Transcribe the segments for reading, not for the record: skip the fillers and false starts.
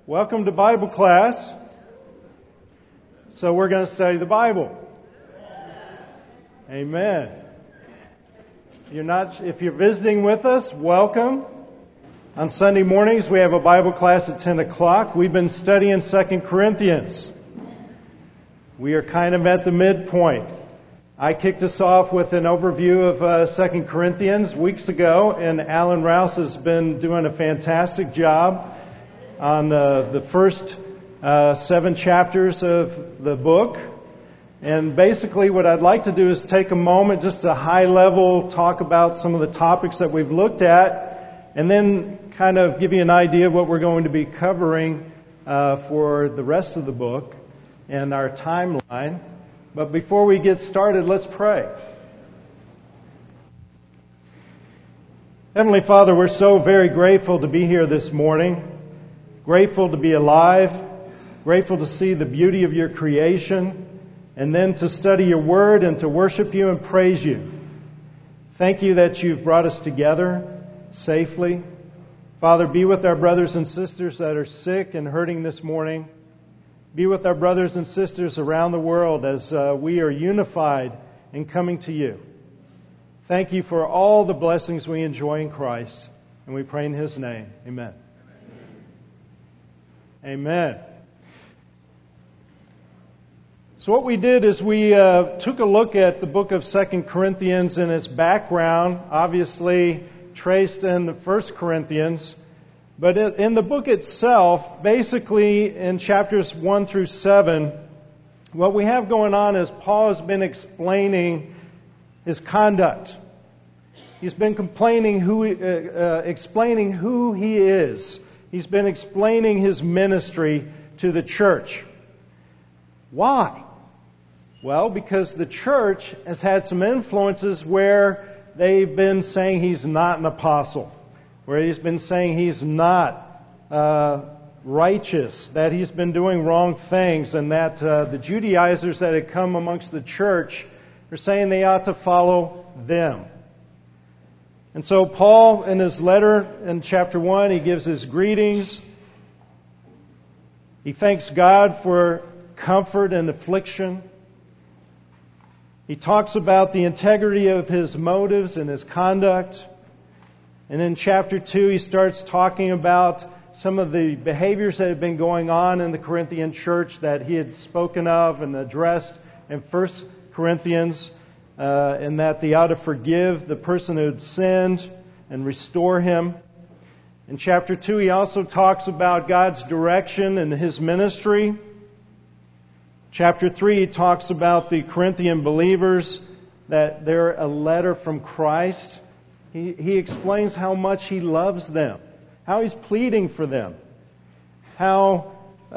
Welcome to Bible class. So we're going to study the Bible. Amen. If you're visiting with us, welcome. On Sunday mornings we have a Bible class at 10 o'clock. We've been studying 2 Corinthians. We are kind of at the midpoint. I kicked us off with an overview of 2 Corinthians weeks ago, and Alan Rouse has been doing a fantastic job on the first 7 chapters of the book. And basically what I'd like to do is take a moment just to high level talk about some of the topics that we've looked at, and then kind of give you an idea of what we're going to be covering for the rest of the book and our timeline. But before we get started, let's pray. Heavenly Father, we're so very grateful to be here this morning. Grateful to be alive. Grateful to see the beauty of your creation. And then to study your word and to worship you and praise you. Thank you that you've brought us together safely. Father, be with our brothers and sisters that are sick and hurting this morning. Be with our brothers and sisters around the world as we are unified in coming to you. Thank you for all the blessings we enjoy in Christ. And we pray in His name. Amen. Amen. So what we did is we took a look at the book of 2 Corinthians and its background, obviously traced in the 1 Corinthians. But in the book itself, basically in chapters 1 through 7, what we have going on is Paul has been explaining his conduct. He's been explaining who he is. He's been explaining his ministry to the church. Why? Well, because the church has had some influences where they've been saying he's not an apostle, where he's been saying he's not righteous, that he's been doing wrong things, and that the Judaizers that had come amongst the church are saying they ought to follow them. And so Paul, in his letter in chapter 1, he gives his greetings. He thanks God for comfort and affliction. He talks about the integrity of his motives and his conduct. And in chapter 2, he starts talking about some of the behaviors that had been going on in the Corinthian church that he had spoken of and addressed in 1 Corinthians, and that they ought to forgive the person who had sinned and restore him. In chapter 2, he also talks about God's direction in his ministry. Chapter 3, he talks about the Corinthian believers, that they're a letter from Christ. He explains how much he loves them, how he's pleading for them, how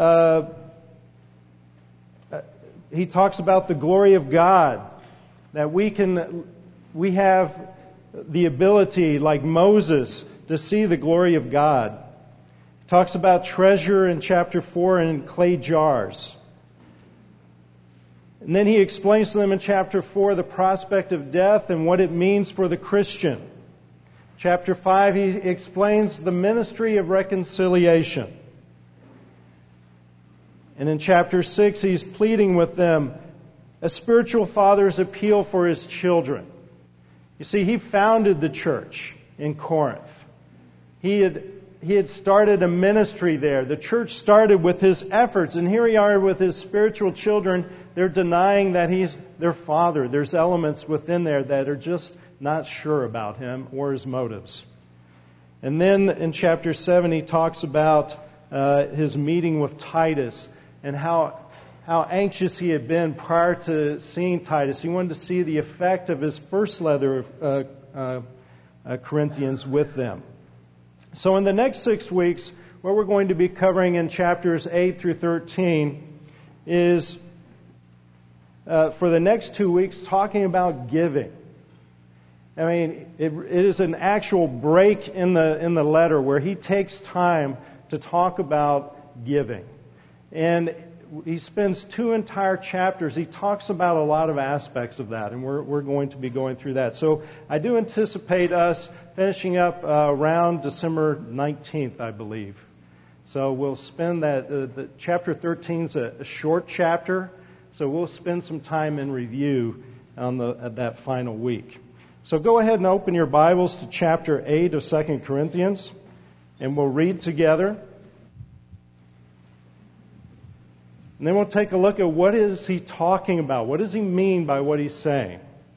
he talks about the glory of God, that we have the ability, like Moses, to see the glory of God. He talks about treasure in chapter 4 in clay jars. And then he explains to them in chapter 4 the prospect of death and what it means for the Christian. Chapter 5, he explains the ministry of reconciliation. And in chapter 6, he's pleading with them a spiritual father's appeal for his children. You see, he founded the church in Corinth. He had started a ministry there. The church started with his efforts, and here we are with his spiritual children. They're denying that he's their father. There's elements within there that are just not sure about him or his motives. And then in chapter 7, he talks about his meeting with Titus and how anxious he had been prior to seeing Titus. He wanted to see the effect of his first letter of Corinthians with them. So in the next 6 weeks, what we're going to be covering in chapters 8 through 13 is, for the next 2 weeks, talking about giving. I mean, it is an actual break in the letter where he takes time to talk about giving. And he spends 2 entire chapters. He talks about a lot of aspects of that, and we're going to be going through that. So I do anticipate us finishing up around December 19th, I believe. So we'll spend the chapter 13 is a short chapter, so we'll spend some time in review on that final week. So go ahead and open your Bibles to chapter 8 of 2 Corinthians, and we'll read together. And then we'll take a look at what is he talking about. What does he mean by what he's saying?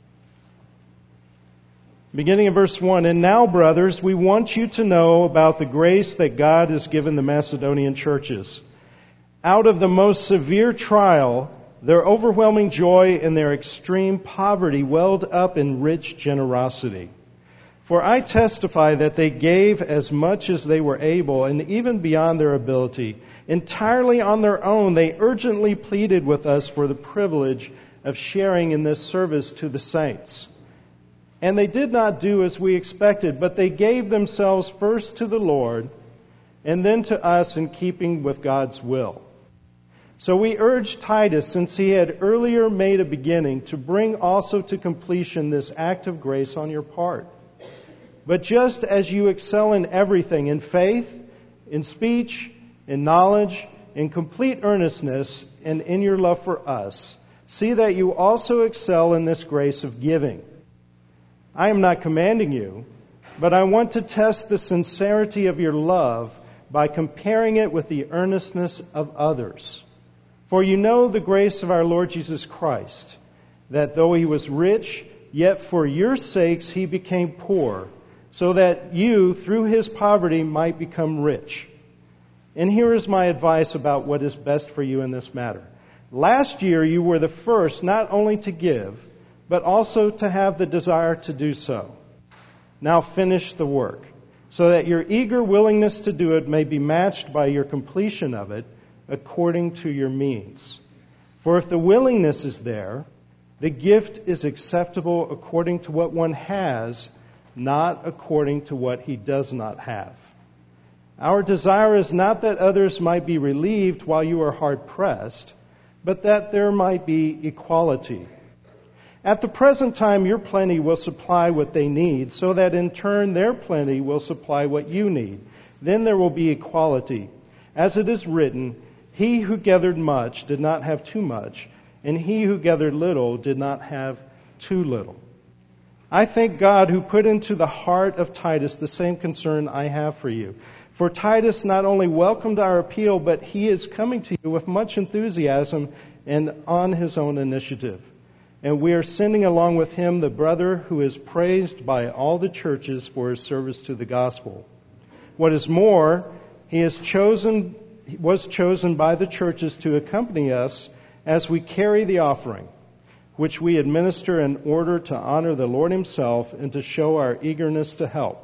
Beginning in verse 1, "And now, brothers, we want you to know about the grace that God has given the Macedonian churches. Out of the most severe trial, their overwhelming joy and their extreme poverty welled up in rich generosity. For I testify that they gave as much as they were able, and even beyond their ability. Entirely on their own, they urgently pleaded with us for the privilege of sharing in this service to the saints. And they did not do as we expected, but they gave themselves first to the Lord, and then to us in keeping with God's will. So we urged Titus, since he had earlier made a beginning, to bring also to completion this act of grace on your part. But just as you excel in everything, in faith, in speech, in knowledge, in complete earnestness, and in your love for us, see that you also excel in this grace of giving. I am not commanding you, but I want to test the sincerity of your love by comparing it with the earnestness of others. For you know the grace of our Lord Jesus Christ, that though he was rich, yet for your sakes he became poor, so that you, through his poverty, might become rich. And here is my advice about what is best for you in this matter. Last year you were the first not only to give, but also to have the desire to do so. Now finish the work, so that your eager willingness to do it may be matched by your completion of it according to your means. For if the willingness is there, the gift is acceptable according to what one has, not according to what he does not have. Our desire is not that others might be relieved while you are hard pressed, but that there might be equality. At the present time, your plenty will supply what they need, so that in turn their plenty will supply what you need. Then there will be equality. As it is written, he who gathered much did not have too much, and he who gathered little did not have too little. I thank God who put into the heart of Titus the same concern I have for you. For Titus not only welcomed our appeal, but he is coming to you with much enthusiasm and on his own initiative. And we are sending along with him the brother who is praised by all the churches for his service to the gospel. What is more, he was chosen by the churches to accompany us as we carry the offering, which we administer in order to honor the Lord himself and to show our eagerness to help.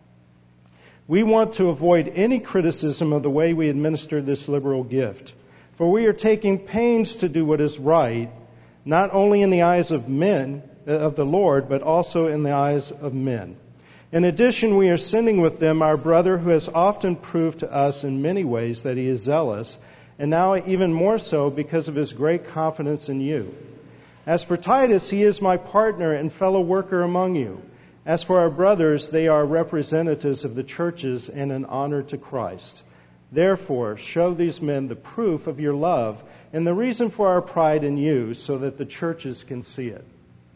We want to avoid any criticism of the way we administer this liberal gift, for we are taking pains to do what is right, not only in the eyes of men, of the Lord, but also in the eyes of men. In addition, we are sending with them our brother who has often proved to us in many ways that he is zealous, and now even more so because of his great confidence in you. As for Titus, he is my partner and fellow worker among you. As for our brothers, they are representatives of the churches and an honor to Christ. Therefore, show these men the proof of your love and the reason for our pride in you, so that the churches can see it.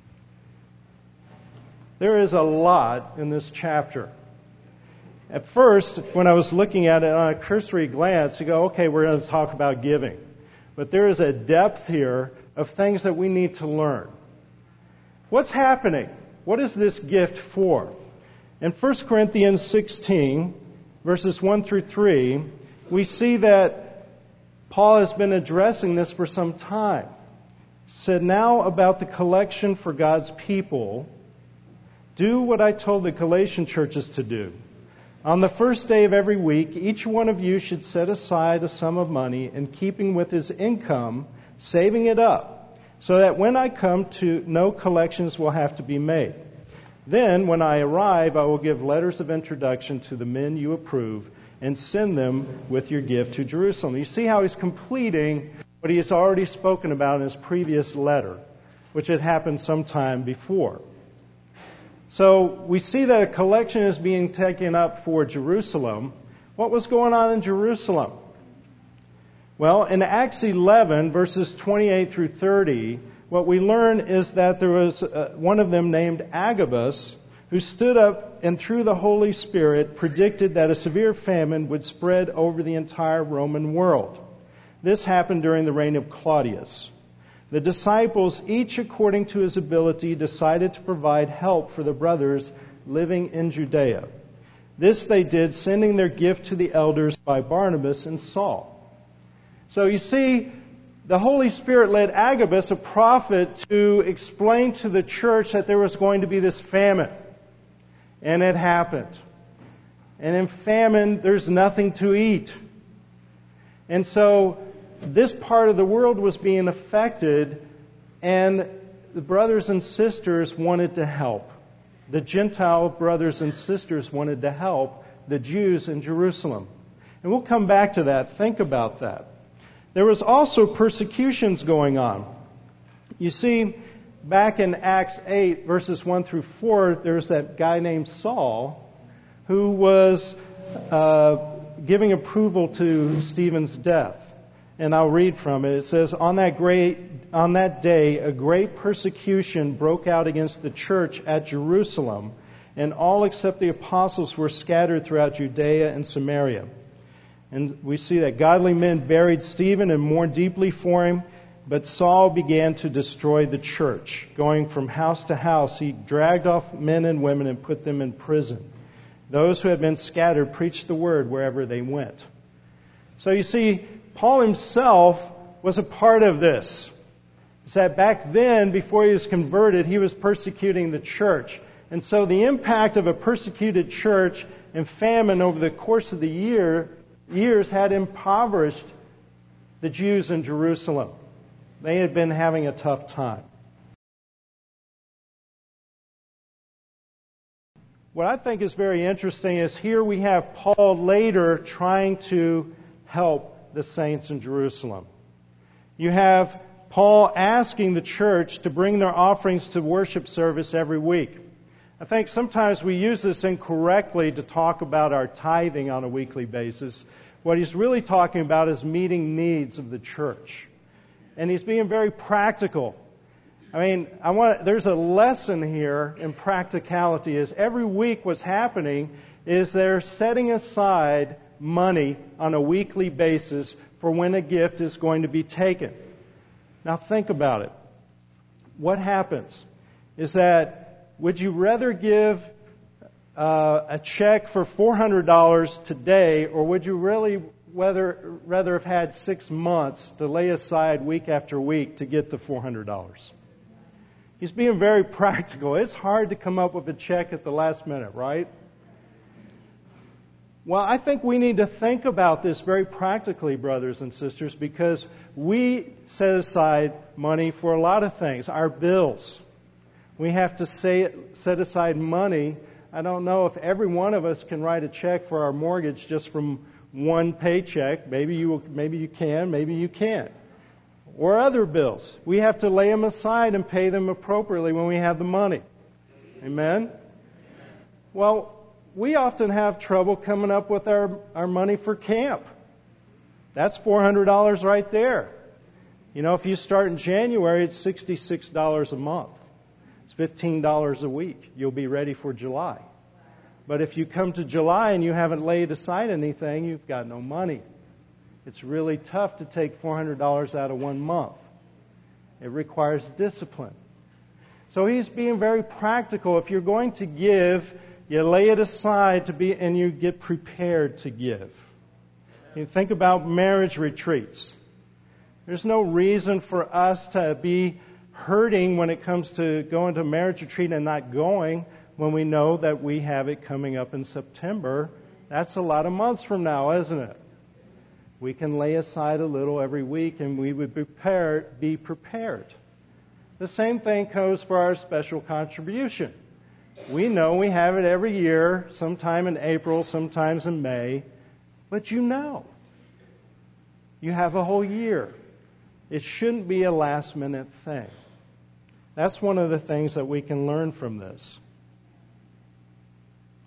There is a lot in this chapter. At first, when I was looking at it on a cursory glance, you go, okay, we're going to talk about giving. But there is a depth here of things that we need to learn. What's happening? What is this gift for? In 1 Corinthians 16, verses 1 through 3, we see that Paul has been addressing this for some time. He said, now about the collection for God's people, do what I told the Galatian churches to do. On the first day of every week, each one of you should set aside a sum of money in keeping with his income, saving it up, so that when I come to, no collections will have to be made. Then, when I arrive, I will give letters of introduction to the men you approve and send them with your gift to Jerusalem. You see how he's completing what he has already spoken about in his previous letter, which had happened sometime before. So we see that a collection is being taken up for Jerusalem. What was going on in Jerusalem? Well, in Acts 11, verses 28 through 30, what we learn is that there was one of them named Agabus who stood up and through the Holy Spirit predicted that a severe famine would spread over the entire Roman world. This happened during the reign of Claudius. The disciples, each according to his ability, decided to provide help for the brothers living in Judea. This they did, sending their gift to the elders by Barnabas and Saul. So you see, the Holy Spirit led Agabus, a prophet, to explain to the church that there was going to be this famine. And it happened. And in famine, there's nothing to eat. And so this part of the world was being affected, and the brothers and sisters wanted to help. The Gentile brothers and sisters wanted to help the Jews in Jerusalem. And we'll come back to that. Think about that. There was also persecutions going on. You see, back in Acts 8, verses 1 through 4, there's that guy named Saul who was giving approval to Stephen's death. And I'll read from it. It says, On that day, a great persecution broke out against the church at Jerusalem, and all except the apostles were scattered throughout Judea and Samaria. And we see that godly men buried Stephen and mourned deeply for him, but Saul began to destroy the church. Going from house to house, he dragged off men and women and put them in prison. Those who had been scattered preached the word wherever they went. So you see, Paul himself was a part of this. It's that back then, before he was converted, he was persecuting the church. And so the impact of a persecuted church and famine over the course of the years had impoverished the Jews in Jerusalem. They had been having a tough time. What I think is very interesting is here we have Paul later trying to help the saints in Jerusalem. You have Paul asking the church to bring their offerings to worship service every week. I think sometimes we use this incorrectly to talk about our tithing on a weekly basis. What he's really talking about is meeting needs of the church. And he's being very practical. I mean, there's a lesson here in practicality. Is every week what's happening is they're setting aside money on a weekly basis for when a gift is going to be taken. Now think about it. What happens is that would you rather give a check for $400 today, or would you really rather have had 6 months to lay aside week after week to get the $400? He's being very practical. It's hard to come up with a check at the last minute, right? Well, I think we need to think about this very practically, brothers and sisters, because we set aside money for a lot of things. Our bills. We have to set aside money. I don't know if every one of us can write a check for our mortgage just from one paycheck. Maybe you can, maybe you can't. Or other bills. We have to lay them aside and pay them appropriately when we have the money. Amen? Well, we often have trouble coming up with our money for camp. That's $400 right there. You know, if you start in January, it's $66 a month. It's $15 a week. You'll be ready for July. But if you come to July and you haven't laid aside anything, you've got no money. It's really tough to take $400 out of 1 month. It requires discipline. So he's being very practical. If you're going to give, you lay it aside and you get prepared to give. You think about marriage retreats. There's no reason for us to be hurting when it comes to going to a marriage retreat and not going when we know that we have it coming up in September. That's a lot of months from now, isn't it? We can lay aside a little every week and we would be prepared. The same thing goes for our special contribution. We know we have it every year, sometime in April, sometimes in May, but you know. You have a whole year. It shouldn't be a last-minute thing. That's one of the things that we can learn from this.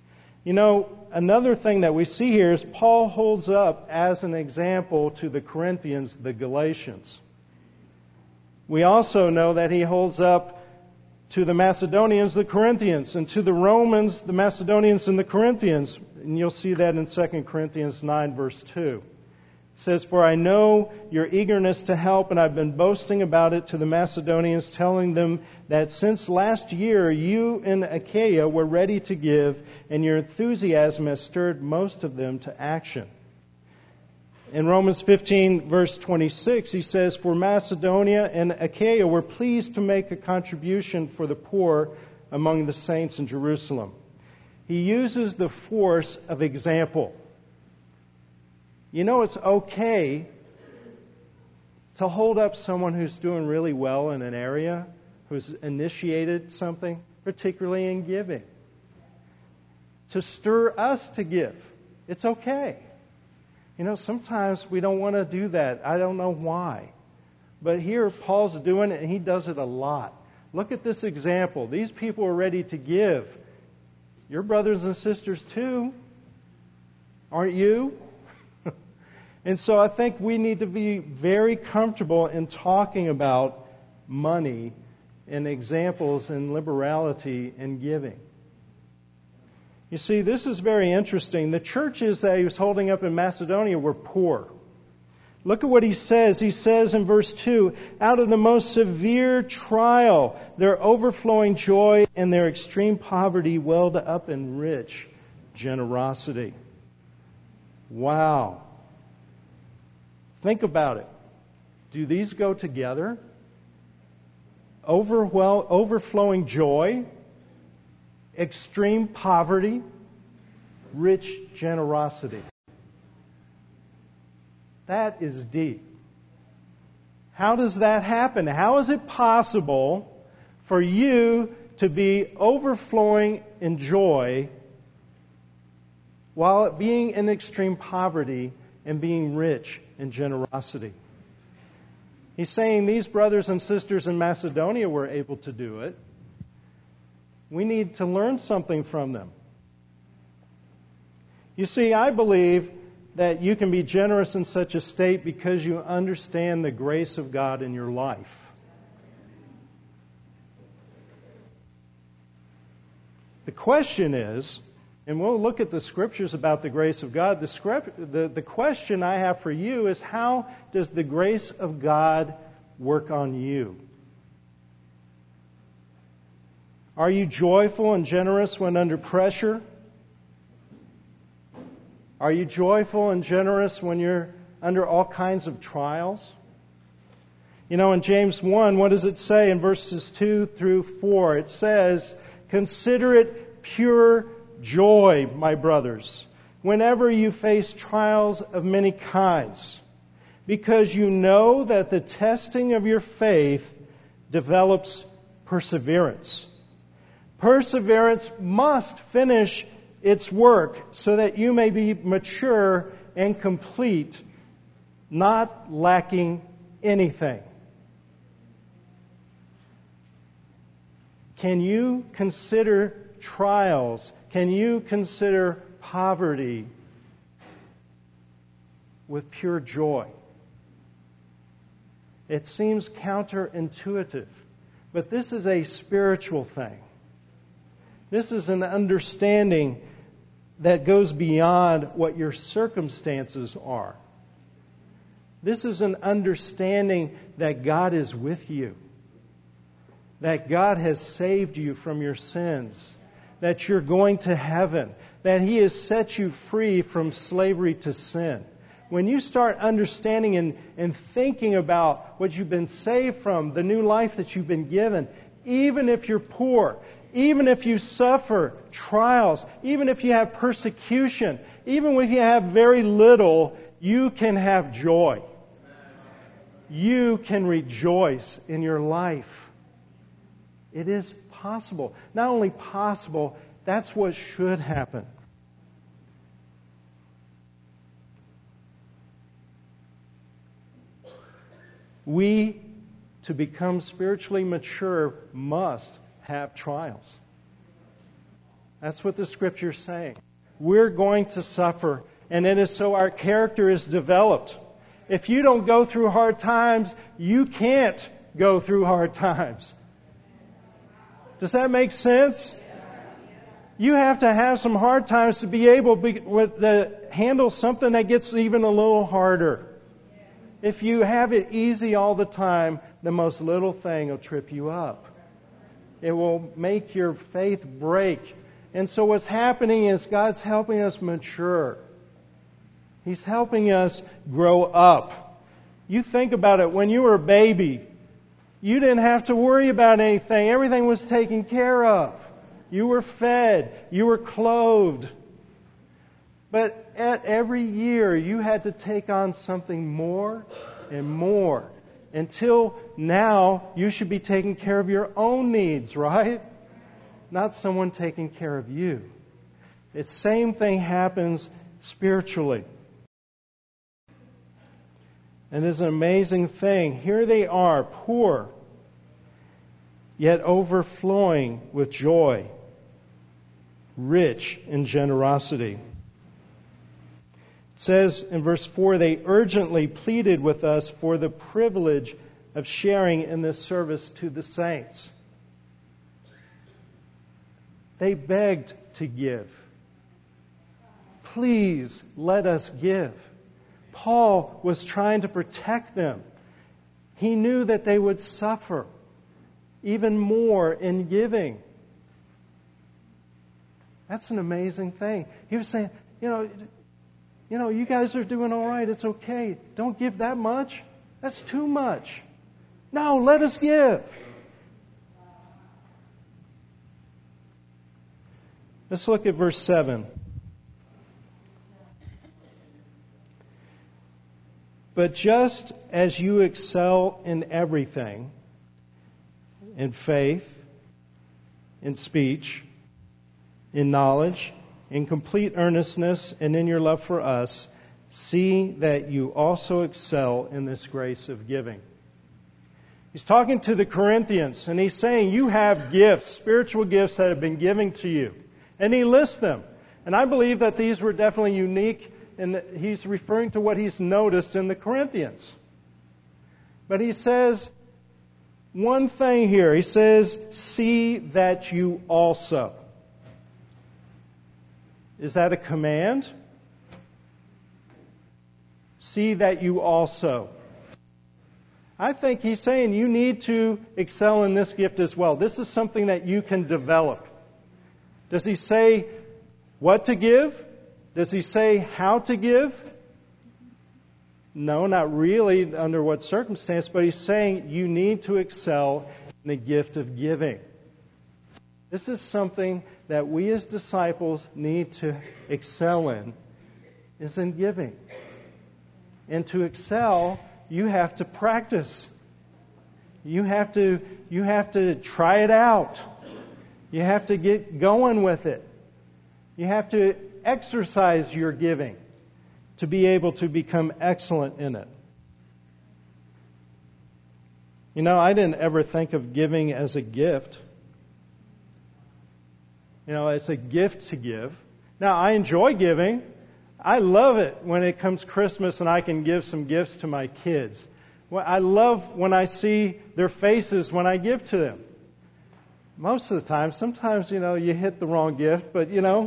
You know, another thing that we see here is Paul holds up as an example to the Corinthians, the Galatians. We also know that he holds up to the Macedonians, the Corinthians, and to the Romans, the Macedonians and the Corinthians. And you'll see that in 2 Corinthians 9, verse 2. It says, "For I know your eagerness to help, and I've been boasting about it to the Macedonians, telling them that since last year you in Achaia were ready to give, and your enthusiasm has stirred most of them to action." In Romans 15, verse 26, he says, "For Macedonia and Achaia were pleased to make a contribution for the poor among the saints in Jerusalem." He uses the force of example. You know, it's okay to hold up someone who's doing really well in an area, who's initiated something, particularly in giving. To stir us to give. It's okay. You know, sometimes we don't want to do that. I don't know why. But here Paul's doing it, and he does it a lot. Look at this example. These people are ready to give. Your brothers and sisters too. Aren't you? And so I think we need to be very comfortable in talking about money and examples in liberality and giving. You see, this is very interesting. The churches that he was holding up in Macedonia were poor. Look at what he says. He says in verse 2, "Out of the most severe trial, their overflowing joy and their extreme poverty welled up in rich generosity." Wow. Think about it. Do these go together? Overflowing joy, extreme poverty, rich generosity. That is deep. How does that happen? How is it possible for you to be overflowing in joy while being in extreme poverty and being rich in generosity? He's saying these brothers and sisters in Macedonia were able to do it. We need to learn something from them. You see, I believe that you can be generous in such a state because you understand the grace of God in your life. The question is, and we'll look at the scriptures about the grace of God. The question I have for you is, how does the grace of God work on you? Are you joyful and generous when under pressure? Are you joyful and generous when you're under all kinds of trials? You know, in James 1, what does it say in verses 2 through 4? It says, "Consider it pure joy, my brothers, whenever you face trials of many kinds, because you know that the testing of your faith develops perseverance. Perseverance must finish its work so that you may be mature and complete, not lacking anything." Can you consider trials? Can you consider poverty with pure joy? It seems counterintuitive, but this is a spiritual thing. This is an understanding that goes beyond what your circumstances are. This is an understanding that God is with you, that God has saved you from your sins, that you're going to heaven, that He has set you free from slavery to sin. When you start understanding and thinking about what you've been saved from, the new life that you've been given, even if you're poor, even if you suffer trials, even if you have persecution, even if you have very little, you can have joy. You can rejoice in your life. It is possible. Not only possible, that's what should happen. We, to become spiritually mature, must have trials. That's what the Scripture is saying. we're going to suffer. And it is so our character is developed. If you don't go through hard times, you can't go through hard times. Does that make sense? You have to have some hard times to be able to handle something that gets even a little harder. If you have it easy all the time, the most little thing will trip you up. It will make your faith break. And so what's happening is God's helping us mature. He's helping us grow up. You think about it, when you were a baby, you didn't have to worry about anything. Everything was taken care of. You were fed. You were clothed. But at every year, you had to take on something more and more. Until now, you should be taking care of your own needs, right? Not someone taking care of you. The same thing happens spiritually. And it's an amazing thing. Here they are, poor, yet overflowing with joy, rich in generosity. It says in verse 4, they urgently pleaded with us for the privilege of sharing in this service to the saints. They begged to give. Please let us give. Paul was trying to protect them. He knew that they would suffer even more in giving. That's an amazing thing. He was saying, you guys are doing all right. It's okay. Don't give that much. That's too much. No, let us give. Let's look at verse 7. But just as you excel in everything, in faith, in speech, in knowledge, in complete earnestness, and in your love for us, see that you also excel in this grace of giving. He's talking to the Corinthians, and he's saying you have gifts, spiritual gifts that have been given to you. And he lists them. And I believe that these were definitely unique, and he's referring to what he's noticed in the Corinthians. But he says one thing here. He says, see that you also. Is that a command? See that you also. I think he's saying you need to excel in this gift as well. This is something that you can develop. Does he say what to give? Does he say how to give? No, not really under what circumstance, but he's saying you need to excel in the gift of giving. This is something that we as disciples need to excel in, is in giving. And to excel, you have to practice. You have to try it out. You have to get going with it. You have to exercise your giving to be able to become excellent in it. I didn't ever think of giving as a gift. It's a gift to give. Now, I enjoy giving. I love it when it comes Christmas and I can give some gifts to my kids. Well, I love when I see their faces when I give to them. Most of the time, sometimes, you hit the wrong gift, but,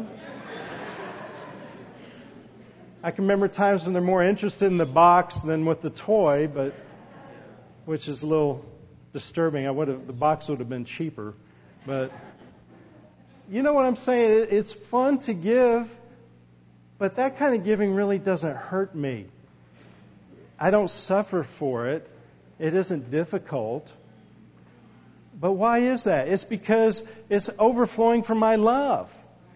I can remember times when they're more interested in the box than with the toy, but which is a little disturbing. The box would have been cheaper, but you know what I'm saying? It's fun to give, but that kind of giving really doesn't hurt me. I don't suffer for it. It isn't difficult. But why is that? It's because it's overflowing from my love.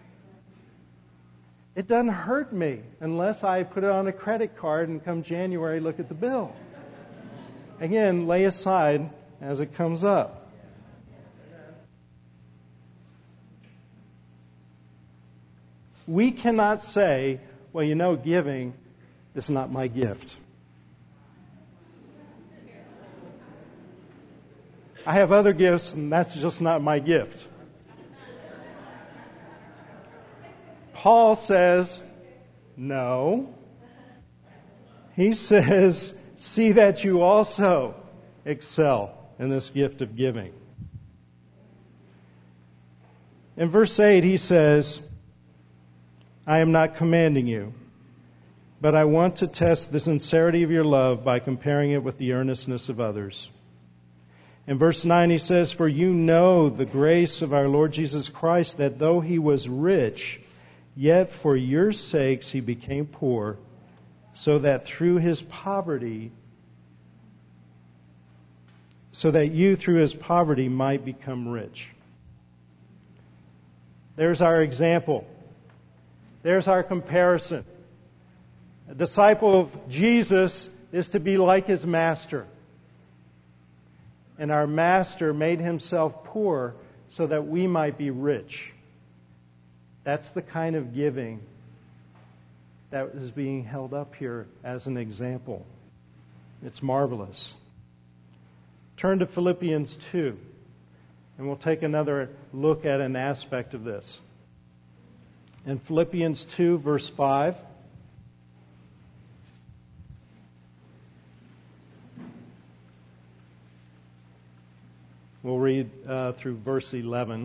It doesn't hurt me unless I put it on a credit card and come January look at the bill. Again, lay aside as it comes up. We cannot say, well, giving is not my gift. I have other gifts, and that's just not my gift. Paul says, no. He says, see that you also excel in this gift of giving. In verse 8 he says, I am not commanding you, but I want to test the sincerity of your love by comparing it with the earnestness of others. In verse 9 he says, for you know the grace of our Lord Jesus Christ, that though he was rich, yet for your sakes he became poor, so that you through his poverty might become rich. There's our example. There's our comparison. A disciple of Jesus is to be like his master. And our master made himself poor so that we might be rich. That's the kind of giving that is being held up here as an example. It's marvelous. Turn to Philippians 2, and we'll take another look at an aspect of this. In Philippians 2, verse 5, we'll read through verse 11.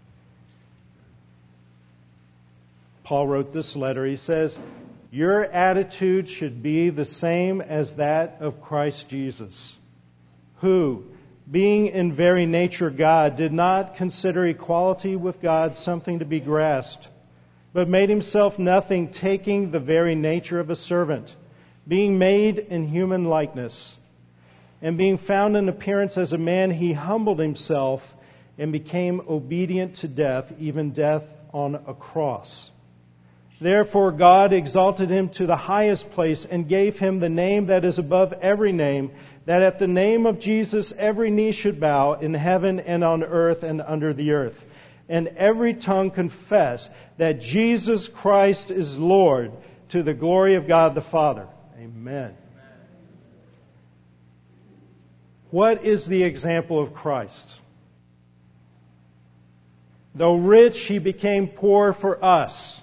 Paul wrote this letter. He says, your attitude should be the same as that of Christ Jesus, who, being in very nature God, did not consider equality with God something to be grasped, but made himself nothing, taking the very nature of a servant, being made in human likeness. And being found in appearance as a man, he humbled himself and became obedient to death, even death on a cross. Therefore God exalted him to the highest place and gave him the name that is above every name, that at the name of Jesus every knee should bow in heaven and on earth and under the earth, and every tongue confess that Jesus Christ is Lord, to the glory of God the Father. Amen. What is the example of Christ? Though rich, he became poor for us.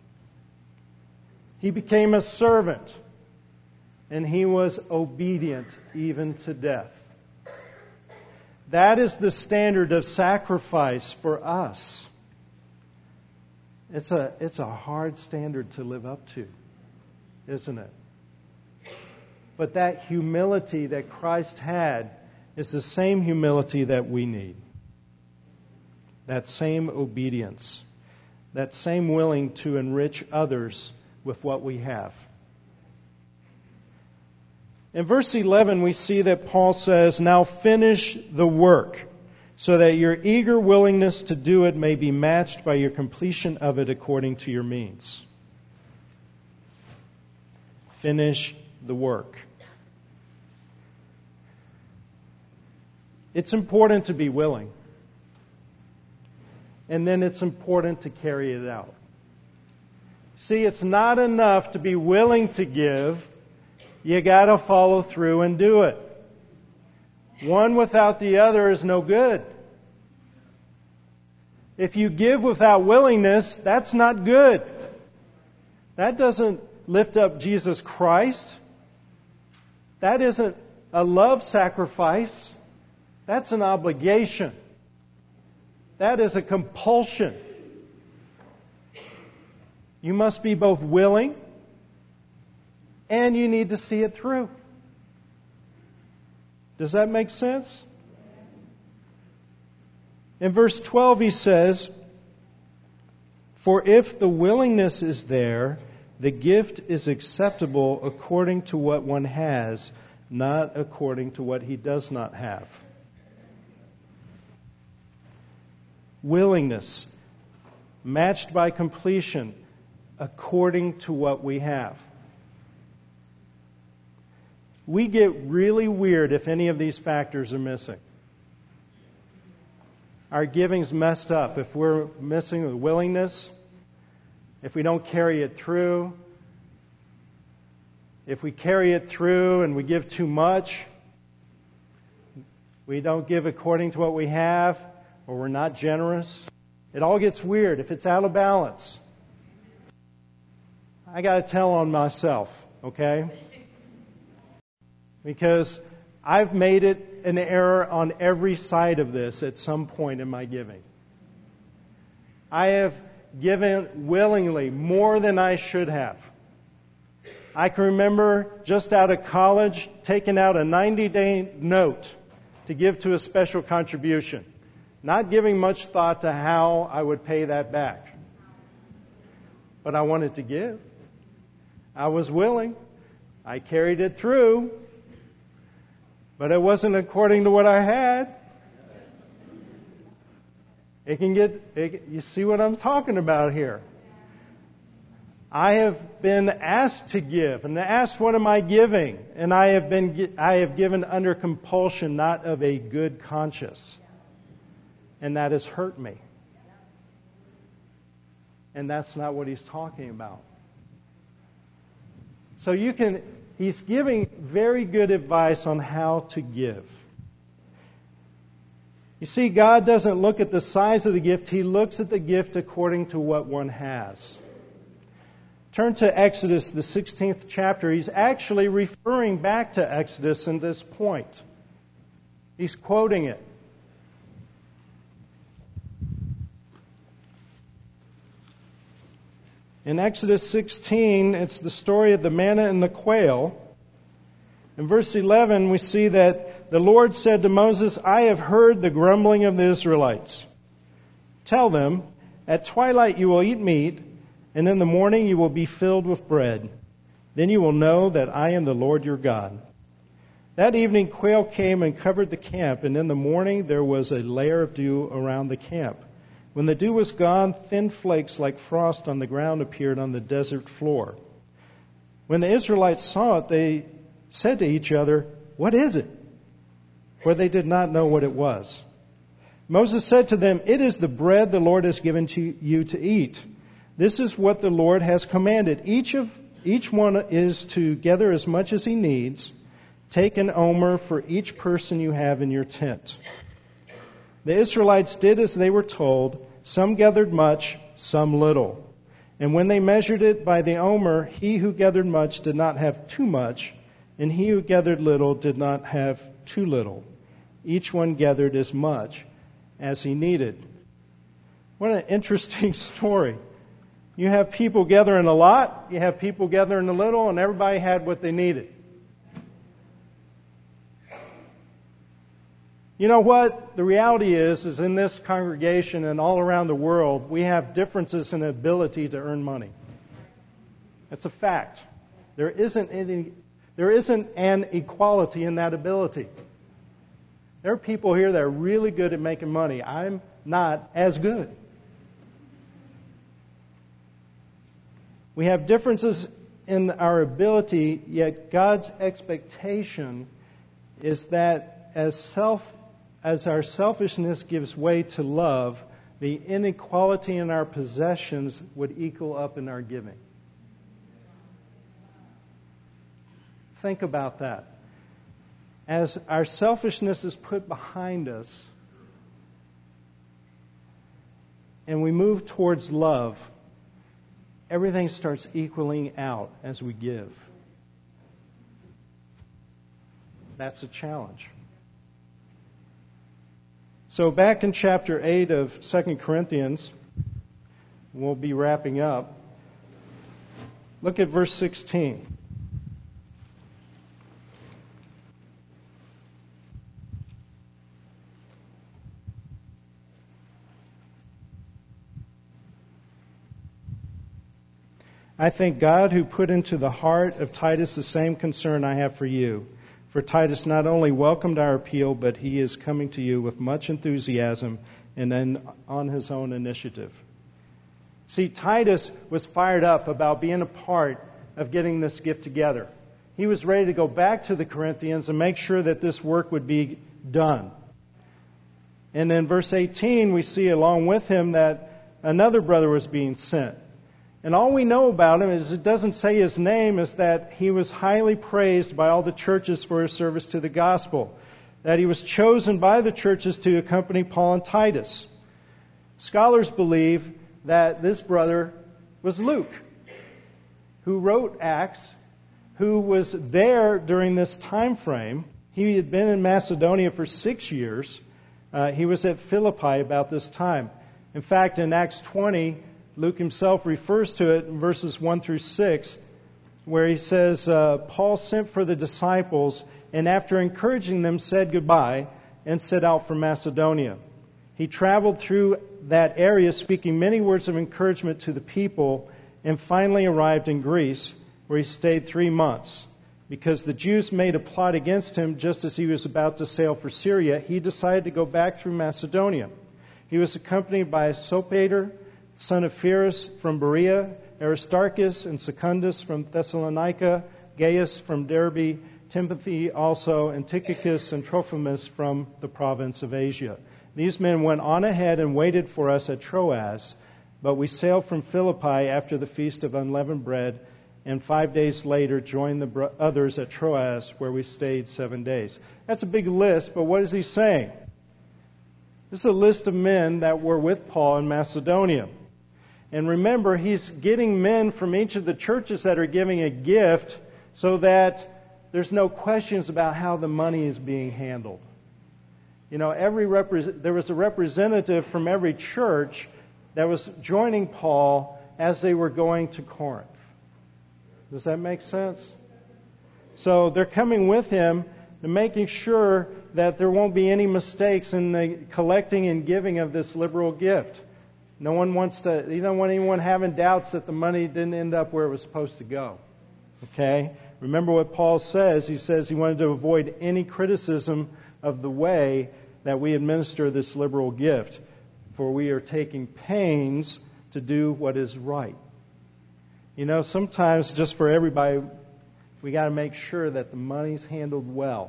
He became a servant, and he was obedient even to death. That is the standard of sacrifice for us. It's a hard standard to live up to, isn't it? But that humility that Christ had is the same humility that we need. That same obedience. That same willing to enrich others with what we have. In verse 11 we see that Paul says, now finish the work, so that your eager willingness to do it may be matched by your completion of it according to your means. Finish the work. It's important to be willing. And then it's important to carry it out. See, it's not enough to be willing to give. You got to follow through and do it. One without the other is no good. If you give without willingness, that's not good. That doesn't lift up Jesus Christ. That isn't a love sacrifice. That's an obligation. That is a compulsion. You must be both willing and you need to see it through. Does that make sense? In verse 12 he says, for if the willingness is there, the gift is acceptable according to what one has, not according to what he does not have. Willingness matched by completion according to what we have. We get really weird if any of these factors are missing. Our giving's messed up if we're missing the willingness, if we don't carry it through, if we carry it through and we give too much, we don't give according to what we have, or we're not generous. It all gets weird if it's out of balance. I got to tell on myself, okay? Because I've made it an error on every side of this at some point in my giving. I have given willingly more than I should have. I can remember just out of college taking out a 90-day note to give to a special contribution, not giving much thought to how I would pay that back. But I wanted to give. I was willing. I carried it through. But it wasn't according to what I had. You see what I'm talking about here. I have been asked to give, and asked, what am I giving? And I have given under compulsion, not of a good conscience. And that has hurt me. And that's not what he's talking about. So he's giving very good advice on how to give. You see, God doesn't look at the size of the gift. He looks at the gift according to what one has. Turn to Exodus, the 16th chapter. He's actually referring back to Exodus in this point. He's quoting it. In Exodus 16, it's the story of the manna and the quail. In verse 11, we see that the Lord said to Moses, I have heard the grumbling of the Israelites. Tell them, at twilight you will eat meat, and in the morning you will be filled with bread. Then you will know that I am the Lord your God. That evening quail came and covered the camp, and in the morning there was a layer of dew around the camp. When the dew was gone, thin flakes like frost on the ground appeared on the desert floor. When the Israelites saw it, they said to each other, what is it? For they did not know what it was. Moses said to them, it is the bread the Lord has given to you to eat. This is what the Lord has commanded. Each one is to gather as much as he needs. Take an omer for each person you have in your tent. The Israelites did as they were told. Some gathered much, some little. And when they measured it by the omer, he who gathered much did not have too much, and he who gathered little did not have too little. Each one gathered as much as he needed. What an interesting story. You have people gathering a lot, you have people gathering a little, and everybody had what they needed. You know what? The reality is in this congregation and all around the world, we have differences in ability to earn money. That's a fact. There isn't an equality in that ability. There are people here that are really good at making money. I'm not as good. We have differences in our ability, yet God's expectation is that as our selfishness gives way to love, the inequality in our possessions would equal up in our giving. Think about that. As our selfishness is put behind us and we move towards love, everything starts equaling out as we give. That's a challenge. So back in chapter 8 of 2 Corinthians, we'll be wrapping up. Look at verse 16. I thank God who put into the heart of Titus the same concern I have for you. For Titus not only welcomed our appeal, but he is coming to you with much enthusiasm and then on his own initiative. See, Titus was fired up about being a part of getting this gift together. He was ready to go back to the Corinthians and make sure that this work would be done. And in verse 18, we see along with him that another brother was being sent. And all we know about him is it doesn't say his name, is that he was highly praised by all the churches for his service to the gospel. That he was chosen by the churches to accompany Paul and Titus. Scholars believe that this brother was Luke, who wrote Acts, who was there during this time frame. He had been in Macedonia for 6 years. He was at Philippi about this time. In fact, in Acts 20, Luke himself refers to it in verses 1 through 6, where he says, Paul sent for the disciples, and after encouraging them, said goodbye, and set out for Macedonia. He traveled through that area, speaking many words of encouragement to the people, and finally arrived in Greece, where he stayed 3 months. Because the Jews made a plot against him just as he was about to sail for Syria, he decided to go back through Macedonia. He was accompanied by Sopater, son of Pyrrhus from Berea, Aristarchus and Secundus from Thessalonica, Gaius from Derbe, Timothy also, and Tychicus and Trophimus from the province of Asia. These men went on ahead and waited for us at Troas, but we sailed from Philippi after the Feast of Unleavened Bread, and 5 days later joined the others at Troas, where we stayed 7 days. That's a big list, but what is he saying? This is a list of men that were with Paul in Macedonia. And remember, he's getting men from each of the churches that are giving a gift so that there's no questions about how the money is being handled. You know, there was a representative from every church that was joining Paul as they were going to Corinth. Does that make sense? So they're coming with him and making sure that there won't be any mistakes in the collecting and giving of this liberal gift. No one wants to, you don't want anyone having doubts that the money didn't end up where it was supposed to go. Okay? Remember what Paul says. He says he wanted to avoid any criticism of the way that we administer this liberal gift, for we are taking pains to do what is right. You know, sometimes just for everybody, we got to make sure that the money's handled well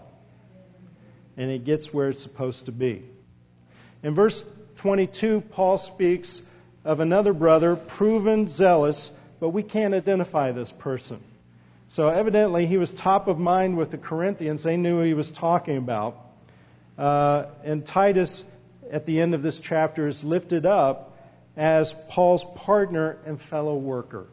and it gets where it's supposed to be. In verse 22, Paul speaks of another brother, proven zealous, but we can't identify this person. So evidently he was top of mind with the Corinthians. They knew who he was talking about. And Titus, at the end of this chapter, is lifted up as Paul's partner and fellow worker.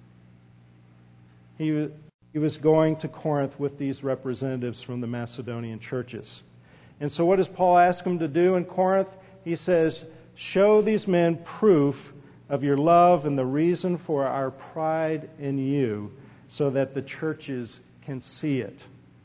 He was going to Corinth with these representatives from the Macedonian churches. And so what does Paul ask them to do in Corinth? He says, show these men proof of your love and the reason for our pride in you, so that the churches can see it.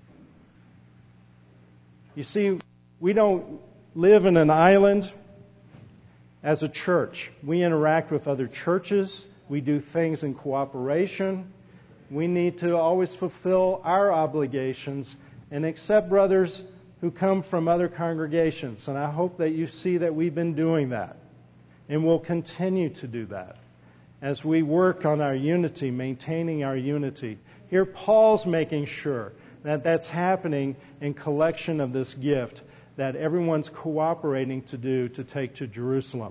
You see, we don't live in an island as a church. We interact with other churches. We do things in cooperation. We need to always fulfill our obligations and accept brothers who come from other congregations. And I hope that you see that we've been doing that. And we'll continue to do that as we work on our unity, maintaining our unity. Here Paul's making sure that that's happening in collection of this gift that everyone's cooperating to do to take to Jerusalem.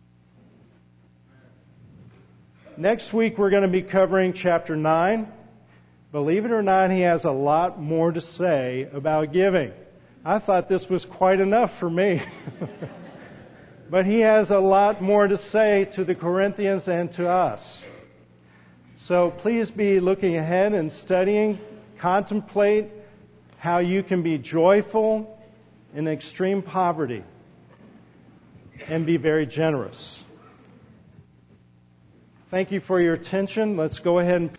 Next week we're going to be covering chapter 9. Believe it or not, he has a lot more to say about giving. I thought this was quite enough for me. But he has a lot more to say to the Corinthians and to us. So please be looking ahead and studying. Contemplate how you can be joyful in extreme poverty and be very generous. Thank you for your attention. Let's go ahead and